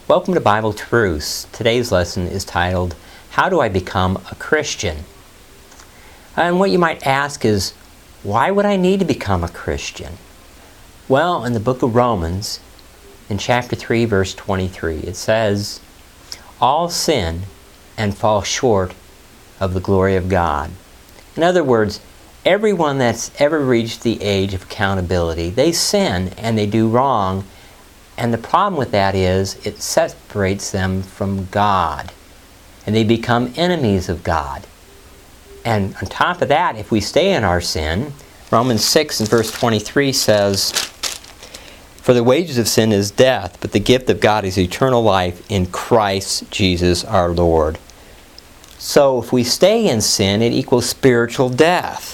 Welcome to Bible Truths. Today's lesson is titled, How Do I Become a Christian? And what you might ask is, why would I need to become a Christian? Well, in the book of Romans, in chapter 3, verse 23, it says, all sin and fall short of the glory of God. In other words, everyone that's ever reached the age of accountability, they sin and they do wrong. And the problem with that is it separates them from God. And they become enemies of God. And on top of that, if we stay in our sin, Romans 6 and verse 23 says, for the wages of sin is death, but the gift of God is eternal life in Christ Jesus our Lord. So if we stay in sin, it equals spiritual death.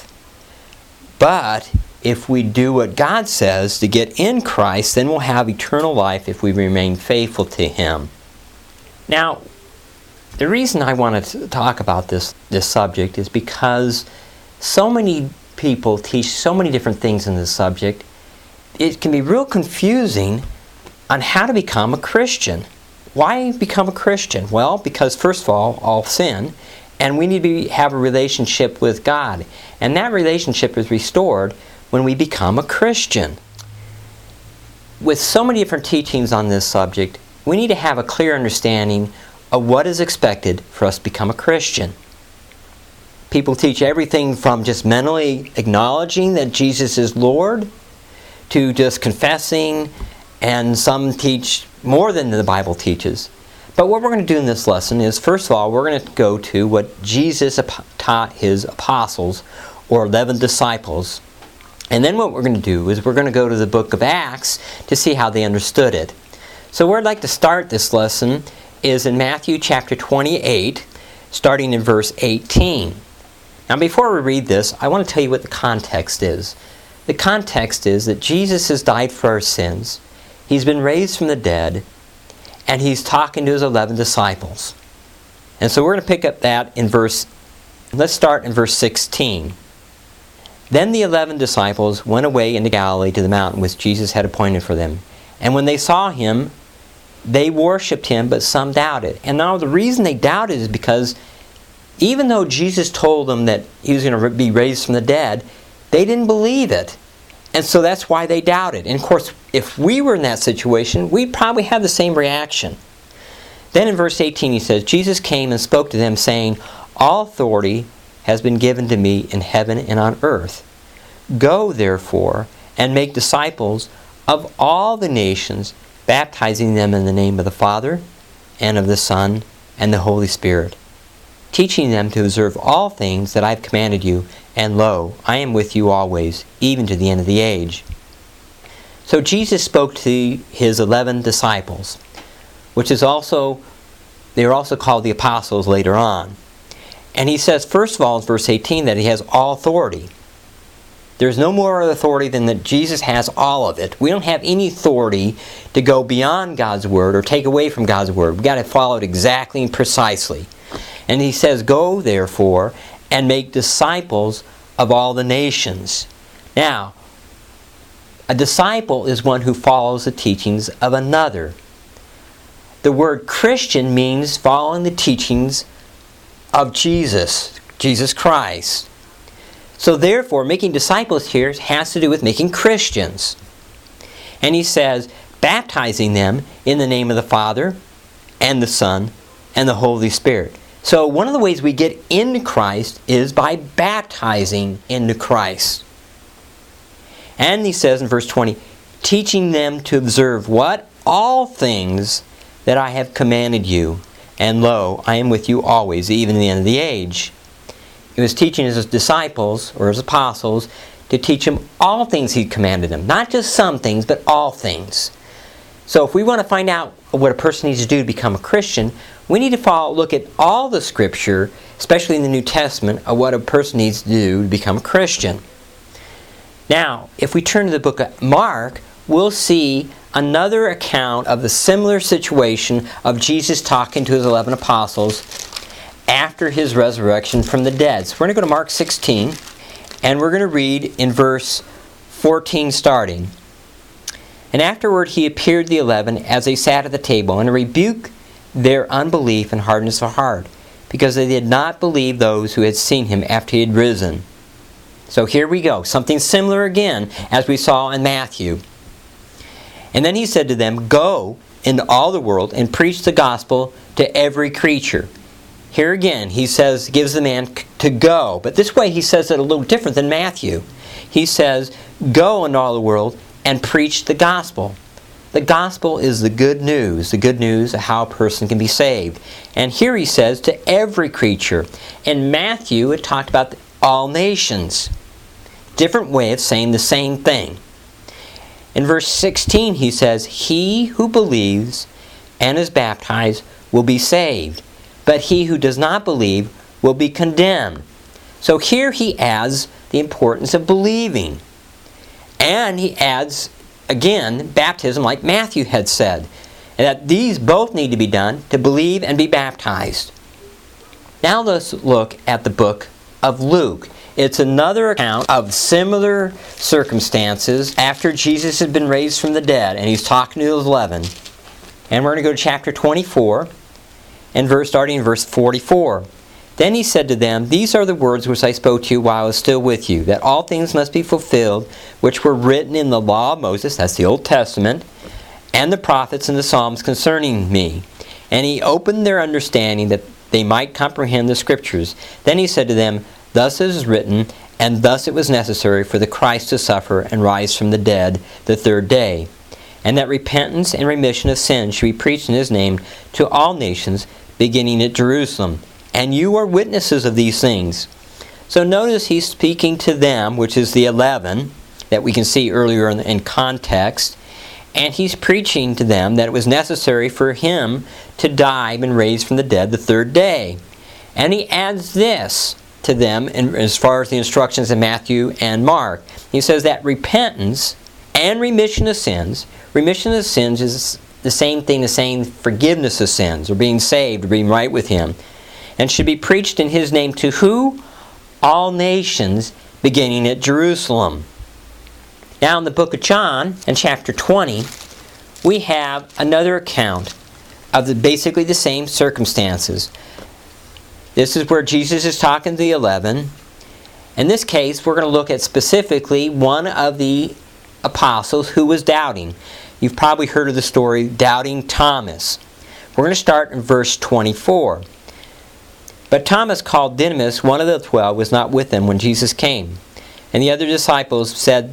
But if we do what God says to get in Christ, then we'll have eternal life if we remain faithful to Him. Now, the reason I want to talk about this subject is because so many people teach so many different things in this subject. It can be real confusing on how to become a Christian. Why become a Christian? Well, because first of all sin, and we need to have a relationship with God. And that relationship is restored when we become a Christian. With so many different teachings on this subject, we need to have a clear understanding of what is expected for us to become a Christian. People teach everything from just mentally acknowledging that Jesus is Lord to just confessing, and some teach more than the Bible teaches. But what we're going to do in this lesson is, first of all, we're going to go to what Jesus taught His apostles, or 11 disciples. And then what we're going to do is we're going to go to the book of Acts to see how they understood it. So where I'd like to start this lesson is in Matthew chapter 28, starting in verse 18. Now before we read this, I want to tell you what the context is. The context is that Jesus has died for our sins. He's been raised from the dead. And He's talking to His 11 disciples. And so we're going to pick up that in let's start in verse 16. Then the 11 disciples went away into Galilee to the mountain which Jesus had appointed for them. And when they saw Him, they worshipped Him, but some doubted. And now the reason they doubted is because even though Jesus told them that He was going to be raised from the dead, they didn't believe it. And so that's why they doubted. And of course, if we were in that situation, we'd probably have the same reaction. Then in verse 18 he says, Jesus came and spoke to them, saying, all authority has been given to me in heaven and on earth. Go, therefore, and make disciples of all the nations, baptizing them in the name of the Father, and of the Son, and the Holy Spirit, teaching them to observe all things that I have commanded you, and lo, I am with you always, even to the end of the age. So Jesus spoke to His 11 disciples, which is also, they are also called the apostles later on. And He says, first of all, in verse 18, that He has all authority. There's no more authority than that Jesus has all of it. We don't have any authority to go beyond God's Word or take away from God's Word. We've got to follow it exactly and precisely. And He says, go, therefore, and make disciples of all the nations. Now, a disciple is one who follows the teachings of another. The word Christian means following the teachings of Jesus Christ. So therefore, making disciples here has to do with making Christians. And He says, baptizing them in the name of the Father, and the Son, and the Holy Spirit. So one of the ways we get into Christ is by baptizing into Christ. And He says in verse 20, teaching them to observe what? All things that I have commanded you. And lo, I am with you always, even to the end of the age. He was teaching His disciples, or His apostles, to teach them all things He commanded them. Not just some things, but all things. So if we want to find out what a person needs to do to become a Christian, we need to look at all the Scripture, especially in the New Testament, of what a person needs to do to become a Christian. Now, if we turn to the book of Mark, we'll see another account of the similar situation of Jesus talking to His 11 apostles after His resurrection from the dead. So we're going to go to Mark 16, and we're going to read in verse 14 starting. And afterward he appeared to the 11 as they sat at the table, and rebuked their unbelief and hardness of heart, because they did not believe those who had seen him after he had risen. So here we go, something similar again as we saw in Matthew. And then he said to them, "Go into all the world and preach the gospel to every creature." Here again, he says, gives the man to go. But this way he says it a little different than Matthew. He says, "Go into all the world and preach the gospel." The gospel is the good news of how a person can be saved. And here he says, to every creature. In Matthew, it talked about all nations. Different way of saying the same thing. In verse 16, he says, "He who believes and is baptized will be saved, but he who does not believe will be condemned." So here he adds the importance of believing. And he adds, again, baptism like Matthew had said. And that these both need to be done, to believe and be baptized. Now let's look at the book of Luke. It's another account of similar circumstances after Jesus had been raised from the dead. And he's talking to those 11. And we're going to go to chapter 24, and starting in verse 44. "Then he said to them, These are the words which I spoke to you while I was still with you, that all things must be fulfilled, which were written in the law of Moses," that's the Old Testament, "and the prophets and the Psalms concerning me. And he opened their understanding that they might comprehend the Scriptures. Then he said to them, Thus it is written, and thus it was necessary for the Christ to suffer and rise from the dead the third day, and that repentance and remission of sins should be preached in his name to all nations, beginning at Jerusalem. And you are witnesses of these things." So notice he's speaking to them, which is the 11 that we can see earlier in context. And he's preaching to them that it was necessary for him to die and raise from the dead the third day. And he adds this to them as far as the instructions in Matthew and Mark. He says that repentance and remission of sins is the same thing as saying forgiveness of sins, or being saved, or being right with him, and should be preached in his name to who? All nations, beginning at Jerusalem. Now in the book of John, in chapter 20, we have another account of basically the same circumstances. This is where Jesus is talking to the 11. In this case, we're going to look at specifically one of the apostles who was doubting. You've probably heard of the story, Doubting Thomas. We're going to start in verse 24. "But Thomas, called Didymus, one of the 12, was not with them when Jesus came. And the other disciples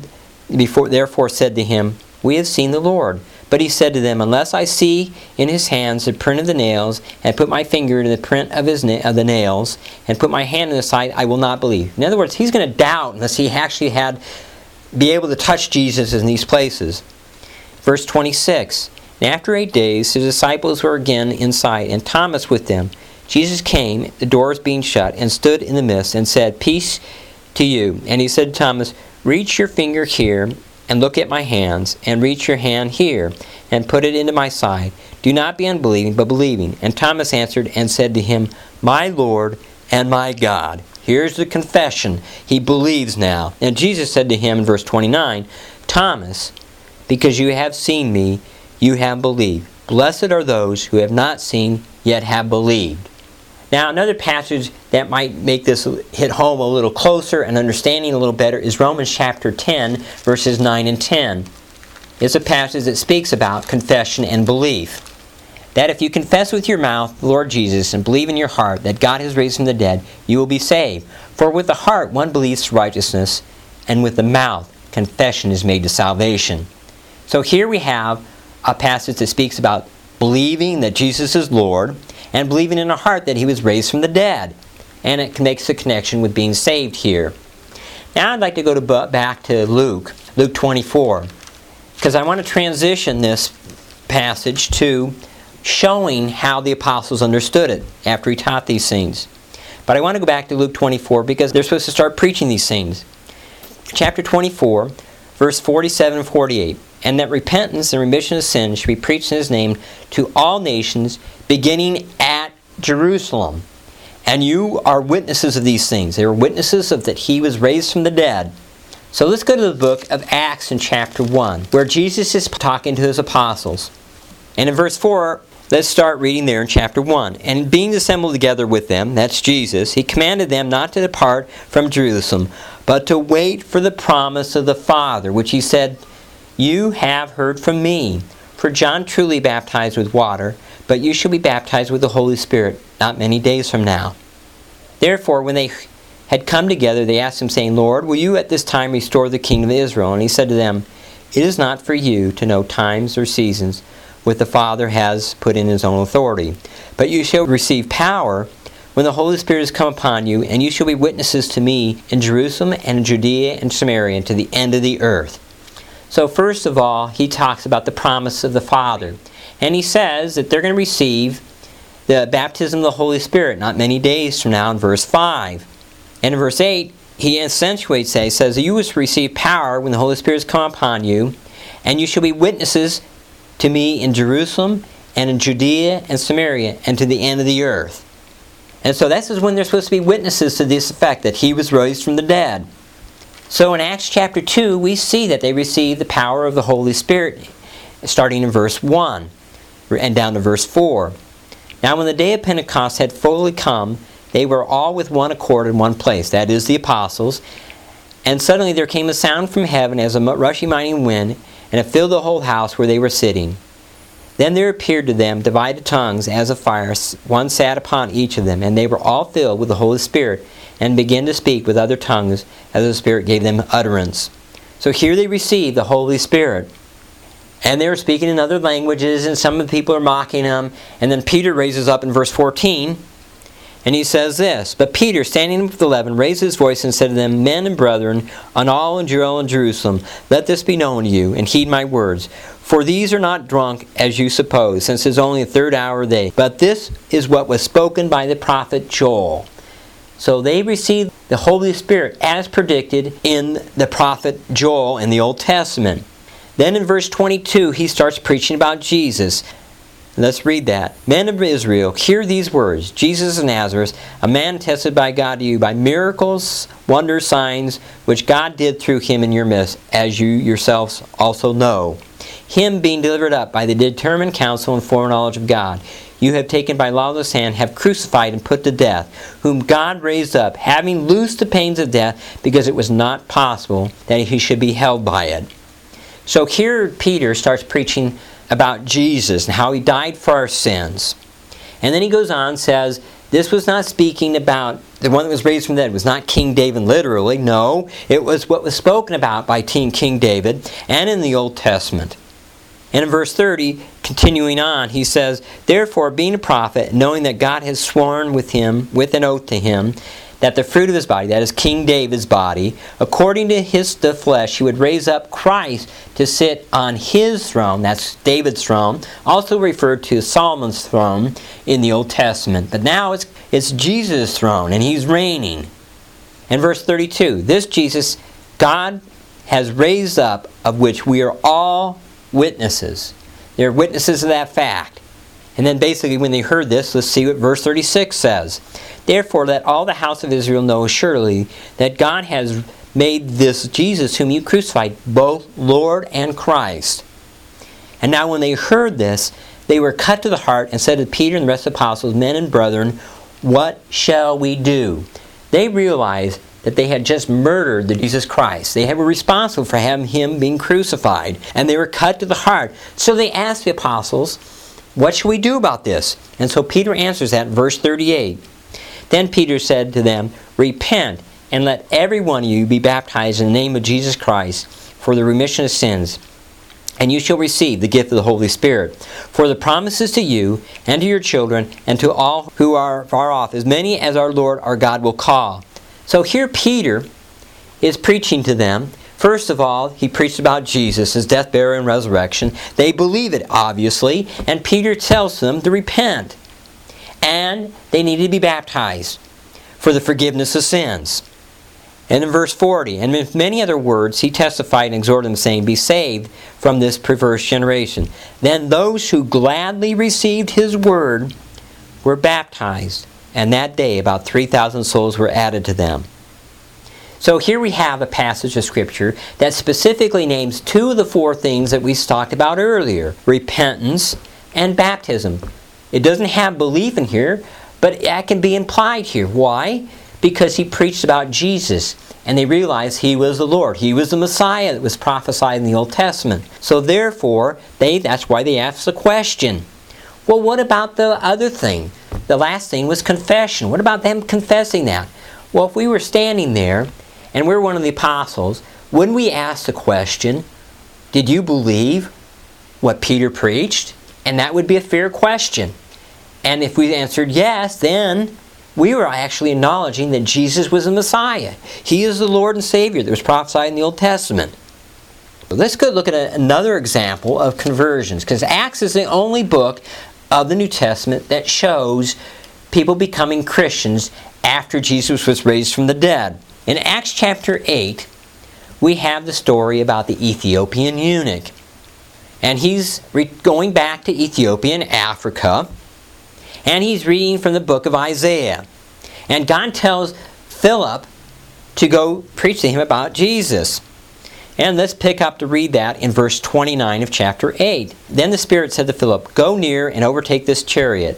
therefore said to him, We have seen the Lord. But he said to them, Unless I see in his hands the print of the nails, and put my finger in the print of the nails, and put my hand in the side, I will not believe." In other words, he's going to doubt unless he actually be able to touch Jesus in these places. Verse 26, "And after 8 days, his disciples were again inside, and Thomas with them. Jesus came, the doors being shut, and stood in the midst, and said, Peace to you. And he said to Thomas, Reach your finger here, and look at my hands, and reach your hand here, and put it into my side. Do not be unbelieving, but believing. And Thomas answered and said to him, My Lord and my God." Here's the confession. He believes now. And Jesus said to him in verse 29, "Thomas, because you have seen me, you have believed. Blessed are those who have not seen, yet have believed." Now, another passage that might make this hit home a little closer and understanding a little better is Romans chapter 10, verses 9 and 10. It's a passage that speaks about confession and belief. That if you confess with your mouth the Lord Jesus and believe in your heart that God has raised him from the dead, you will be saved. For with the heart one believes to righteousness, and with the mouth confession is made to salvation. So here we have a passage that speaks about believing that Jesus is Lord, and believing in our heart that he was raised from the dead. And it makes a connection with being saved here. Now I'd like to go back to Luke 24, because I want to transition this passage to showing how the apostles understood it after he taught these things. But I want to go back to Luke 24 because they're supposed to start preaching these things. Chapter 24, verse 47 and 48. "And that repentance and remission of sins should be preached in his name to all nations, beginning at Jerusalem. And you are witnesses of these things." They were witnesses of that he was raised from the dead. So let's go to the book of Acts in chapter 1, where Jesus is talking to his apostles. And in verse 4, let's start reading there in chapter 1. And being assembled together with them, that's Jesus, he commanded them not to depart from Jerusalem, but to wait for the promise of the Father, which he said, "You have heard from me. For John truly baptized with water, but you shall be baptized with the Holy Spirit not many days from now." Therefore, when they had come together, they asked him, saying, "Lord, will you at this time restore the kingdom of Israel?" And he said to them, "It is not for you to know times or seasons which the Father has put in his own authority. But you shall receive power when the Holy Spirit has come upon you, and you shall be witnesses to me in Jerusalem and in Judea and Samaria and to the end of the earth." So first of all, he talks about the promise of the Father. And he says that they're going to receive the baptism of the Holy Spirit not many days from now in verse 5. And in verse 8, he accentuates that. He says, "You will receive power when the Holy Spirit has come upon you, and you shall be witnesses to me in Jerusalem and in Judea and Samaria and to the end of the earth." And so this is when they're supposed to be witnesses to this effect, that he was raised from the dead. So in Acts chapter 2, we see that they receive the power of the Holy Spirit, starting in verse 1 and down to verse 4. "Now when the day of Pentecost had fully come, they were all with one accord in one place," that is, the apostles. "And suddenly there came a sound from heaven as a rushing mighty wind, and it filled the whole house where they were sitting. Then there appeared to them divided tongues as of fire, one sat upon each of them, and they were all filled with the Holy Spirit, and began to speak with other tongues as the Spirit gave them utterance." So here they received the Holy Spirit. And they were speaking in other languages, and some of the people are mocking them. And then Peter raises up in verse 14, and he says this, "But Peter, standing with the 11, raised his voice and said to them, 'Men and brethren, on all in Judea and Jerusalem, let this be known to you, and heed my words. For these are not drunk, as you suppose, since it is only the third hour of the day. But this is what was spoken by the prophet Joel.'" So they received the Holy Spirit as predicted in the prophet Joel in the Old Testament. Then in verse 22, he starts preaching about Jesus. Let's read that. "Men of Israel, hear these words. Jesus of Nazareth, a man tested by God to you by miracles, wonders, signs, which God did through him in your midst, as you yourselves also know. Him being delivered up by the determined counsel and foreknowledge of God, you have taken by lawless hand, have crucified and put to death, whom God raised up, having loosed the pains of death, because it was not possible that he should be held by it." So here Peter starts preaching about Jesus and how he died for our sins. And then he goes on and says, this was not speaking about the one that was raised from the dead. It was not King David literally. No, it was what was spoken about by King David and in the Old Testament. And in verse 30, continuing on, he says, "Therefore, being a prophet, knowing that God has sworn with him, with an oath to him, that the fruit of his body, that is King David's body, according to the flesh, he would raise up Christ to sit on his throne," that's David's throne, also referred to as Solomon's throne in the Old Testament. But now it's Jesus' throne, and he's reigning. And verse 32, "This Jesus God has raised up, of which we are all witnesses." They're witnesses of that fact. And then basically when they heard this, let's see what verse 36 says. "Therefore let all the house of Israel know surely that God has made this Jesus whom you crucified both Lord and Christ." And now when they heard this, they were cut to the heart and said to Peter and the rest of the apostles, "Men and brethren, what shall we do?" They realized that they had just murdered the Jesus Christ. They were responsible for having him being crucified. And they were cut to the heart. So they asked the apostles, "What shall we do about this?" And so Peter answers that in verse 38. "Then Peter said to them, Repent, and let every one of you be baptized in the name of Jesus Christ for the remission of sins, and you shall receive the gift of the Holy Spirit. For the promises to you, and to your children, and to all who are far off, as many as our Lord our God will call." So here Peter is preaching to them. First of all, he preached about Jesus, his death, burial, and resurrection. They believe it, obviously, and Peter tells them to repent. And they need to be baptized for the forgiveness of sins. And in verse 40, "And with many other words he testified and exhorted them, saying, Be saved from this perverse generation. Then those who gladly received his word were baptized, and that day about 3,000 souls were added to them." So here we have a passage of Scripture that specifically names two of the four things that we talked about earlier: repentance and baptism. It doesn't have belief in here, but that can be implied here. Why? Because he preached about Jesus, and they realized he was the Lord. He was the Messiah that was prophesied in the Old Testament. So therefore, that's why they asked the question. Well, what about the other thing? The last thing was confession. What about them confessing that? Well, if we were standing there, and we're one of the apostles, wouldn't we ask the question, did you believe what Peter preached? And that would be a fair question. And if we answered yes, then we were actually acknowledging that Jesus was the Messiah. He is the Lord and Savior that was prophesied in the Old Testament. But let's go look at another example of conversions, because Acts is the only book of the New Testament that shows people becoming Christians after Jesus was raised from the dead. In Acts chapter 8, we have the story about the Ethiopian eunuch. And he's going back to Ethiopia and Africa, and he's reading from the book of Isaiah. And God tells Philip to go preach to him about Jesus. And let's pick up to read that in verse 29 of chapter 8. Then the Spirit said to Philip, "Go near and overtake this chariot."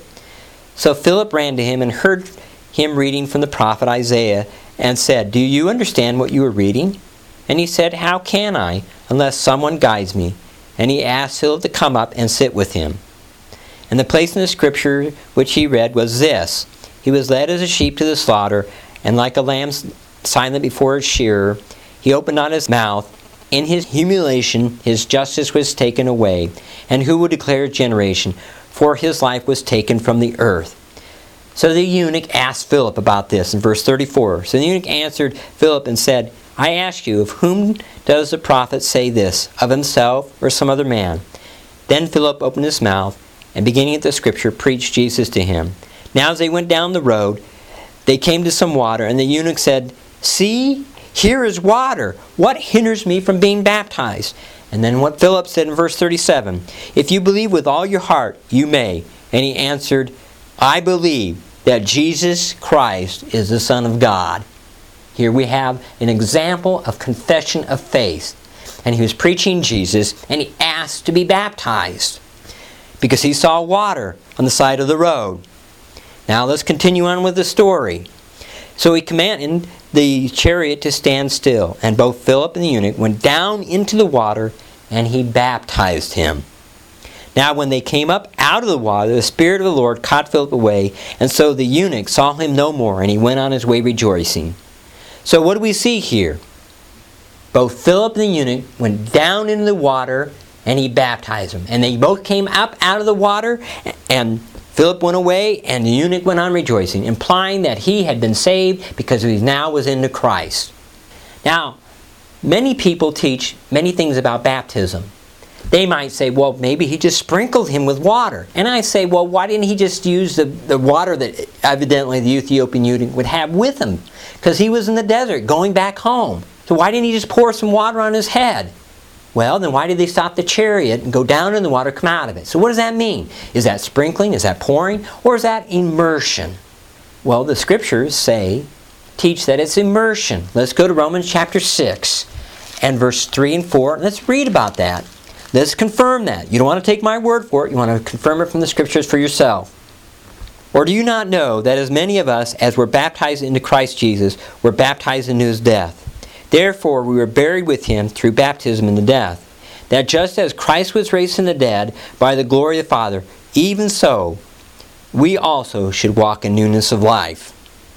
So Philip ran to him and heard him reading from the prophet Isaiah, and said, "Do you understand what you are reading?" And he said, "How can I, unless someone guides me?" And he asked Philip to come up and sit with him. And the place in the Scripture which he read was this: "He was led as a sheep to the slaughter, and like a lamb silent before its shearer, he opened not his mouth. In his humiliation his justice was taken away. And who will declare his generation? For his life was taken from the earth." So the eunuch asked Philip about this in verse 34. So the eunuch answered Philip and said, "I ask you, of whom does the prophet say this, of himself or some other man?" Then Philip opened his mouth, and beginning at the Scripture, preached Jesus to him. Now as they went down the road, they came to some water, and the eunuch said, "See, here is water. What hinders me from being baptized?" And then what Philip said in verse 37, "If you believe with all your heart, you may." And he answered, "I believe that Jesus Christ is the Son of God." Here we have an example of confession of faith. And he was preaching Jesus, and he asked to be baptized because he saw water on the side of the road. Now let's continue on with the story. So he commanded the chariot to stand still, and both Philip and the eunuch went down into the water, and he baptized him. Now when they came up out of the water, the Spirit of the Lord caught Philip away, and so the eunuch saw him no more, and he went on his way rejoicing. So what do we see here? Both Philip and the eunuch went down into the water, and he baptized him. And they both came up out of the water, and Philip went away, and the eunuch went on rejoicing, implying that he had been saved because he now was into Christ. Now, many people teach many things about baptism. They might say, well, maybe he just sprinkled him with water. And I say, well, why didn't he just use the water that evidently the Ethiopian eunuch would have with him? Because he was in the desert going back home. So why didn't he just pour some water on his head? Well, then why did they stop the chariot and go down in the water, come out of it? So what does that mean? Is that sprinkling? Is that pouring? Or is that immersion? Well, the Scriptures teach that it's immersion. Let's go to Romans chapter 6 and verse 3 and 4. Let's read about that. Let's confirm that. You don't want to take my word for it. You want to confirm it from the Scriptures for yourself. "Or do you not know that as many of us as were baptized into Christ Jesus were baptized into his death? Therefore we were buried with him through baptism into death, that just as Christ was raised from the dead by the glory of the Father, even so we also should walk in newness of life."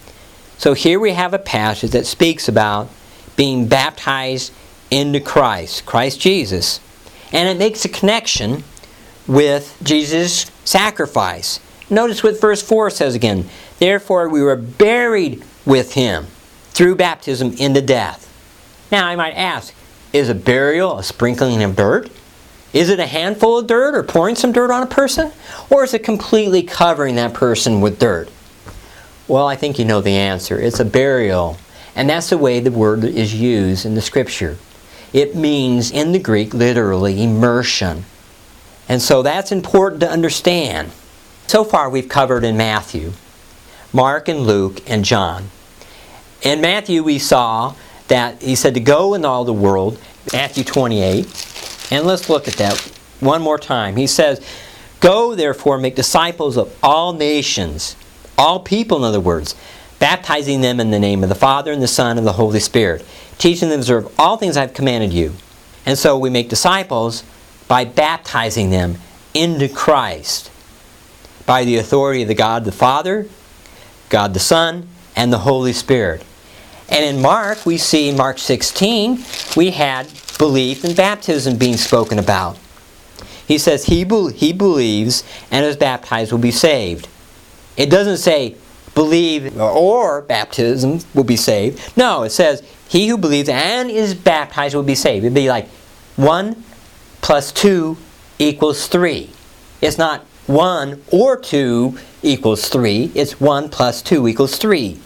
So here we have a passage that speaks about being baptized into Christ Jesus. And it makes a connection with Jesus' sacrifice. Notice what verse 4 says again. "Therefore we were buried with him through baptism into death." Now I might ask, is a burial a sprinkling of dirt? Is it a handful of dirt or pouring some dirt on a person? Or is it completely covering that person with dirt? Well, I think you know the answer. It's a burial. And that's the way the word is used in the Scripture. It means, in the Greek, literally immersion. And so that's important to understand. So far we've covered in Matthew, Mark and Luke and John. In Matthew we saw that he said to go in all the world, Matthew 28. And let's look at that one more time. He says, go therefore make disciples of all nations, all people in other words, baptizing them in the name of the Father and the Son and the Holy Spirit, teaching them to observe all things I have commanded you. And so we make disciples by baptizing them into Christ by the authority of the God the Father, God the Son, and the Holy Spirit. And in Mark, we see in Mark 16, we had belief and baptism being spoken about. He says he believes and is baptized will be saved. It doesn't say believe or baptism will be saved. No, it says he who believes and is baptized will be saved. It'd be like 1 plus 2 equals 3. It's not 1 or 2 equals 3. It's 1 plus 2 equals 3.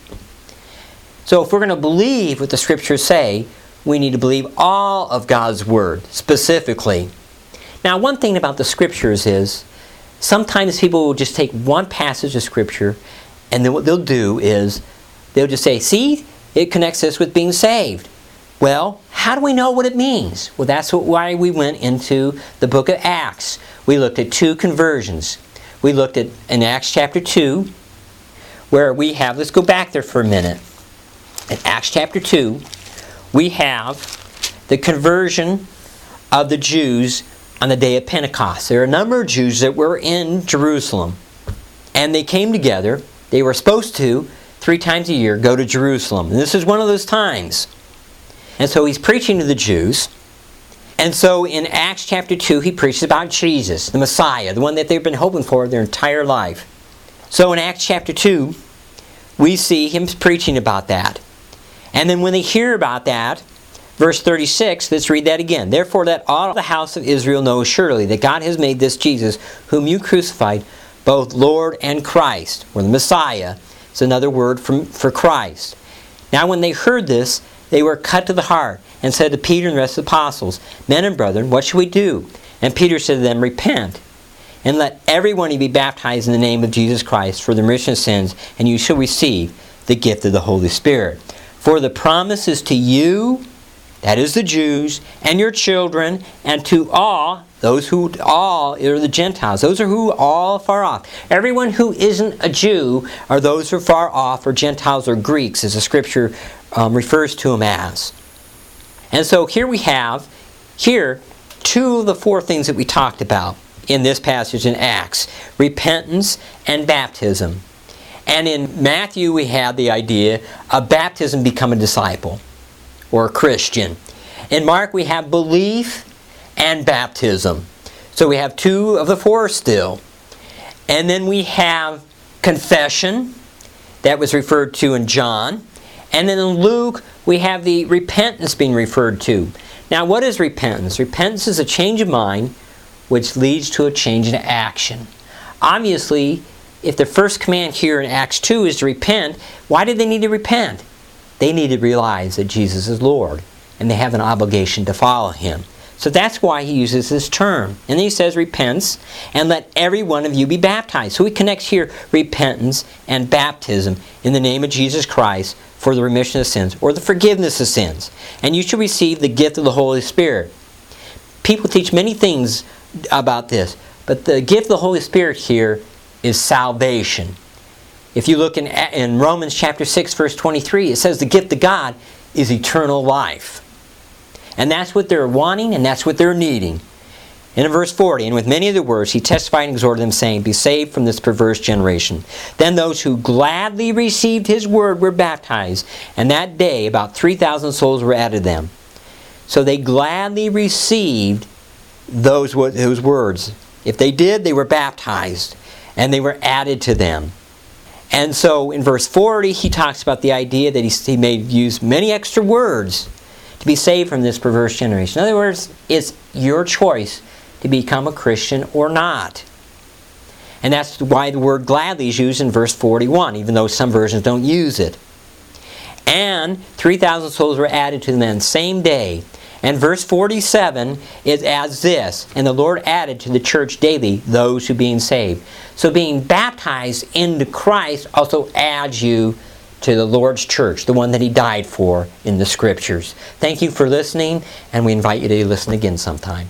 So if we're going to believe what the Scriptures say, we need to believe all of God's Word, specifically. Now, one thing about the Scriptures is, sometimes people will just take one passage of Scripture, and then what they'll do is, they'll just say, see, it connects this with being saved. Well, how do we know what it means? Well, that's why we went into the book of Acts. We looked at 2 conversions. We looked at, in Acts chapter 2, where we have, let's go back there for a minute. In Acts chapter 2, we have the conversion of the Jews on the day of Pentecost. There are a number of Jews that were in Jerusalem, and they came together. They were supposed to, 3 times a year, go to Jerusalem. And this is one of those times. And so he's preaching to the Jews. And so in Acts chapter 2, he preaches about Jesus, the Messiah, the one that they've been hoping for their entire life. So in Acts chapter 2, we see him preaching about that. And then when they hear about that, verse 36, let's read that again. Therefore let all the house of Israel know surely that God has made this Jesus, whom you crucified, both Lord and Christ, or the Messiah. It's another word for Christ. Now when they heard this, they were cut to the heart, and said to Peter and the rest of the apostles, Men and brethren, what shall we do? And Peter said to them, Repent, and let every one of you be baptized in the name of Jesus Christ for the remission of sins, and you shall receive the gift of the Holy Spirit. For the promise is to you, that is the Jews, and your children, and to all, those who all are the Gentiles. Those are who all far off. Everyone who isn't a Jew are those who are far off, or Gentiles or Greeks, as the Scripture refers to them as. And so here we have, 2 of the 4 things that we talked about in this passage in Acts. Repentance and baptism. And in Matthew we have the idea of baptism become a disciple or a Christian. In Mark we have belief and baptism. So we have 2 of the 4 still. And then we have confession that was referred to in John. And then in Luke we have the repentance being referred to. Now what is repentance? Repentance is a change of mind which leads to a change in action. Obviously, if the first command here in Acts 2 is to repent, why did they need to repent? They need to realize that Jesus is Lord, and they have an obligation to follow Him. So that's why he uses this term. And then he says, repents, and let every one of you be baptized. So he connects here repentance and baptism in the name of Jesus Christ for the remission of sins, or the forgiveness of sins. And you shall receive the gift of the Holy Spirit. People teach many things about this, but the gift of the Holy Spirit here is salvation. If you look in Romans chapter 6, verse 23, it says the gift of God is eternal life. And that's what they're wanting, and that's what they're needing. And in verse 40, and with many other words, he testified and exhorted them, saying, Be saved from this perverse generation. Then those who gladly received his word were baptized, and that day about 3,000 souls were added to them. So they gladly received those words. If they did, they were baptized, and they were added to them. And so in verse 40, he talks about the idea that he may use many extra words to be saved from this perverse generation. In other words, it's your choice to become a Christian or not. And that's why the word gladly is used in verse 41, even though some versions don't use it. And 3,000 souls were added to them on the same day. And verse 47, it adds this, and the Lord added to the church daily those who being saved. So being baptized into Christ also adds you to the Lord's church, the one that He died for in the Scriptures. Thank you for listening, and we invite you to listen again sometime.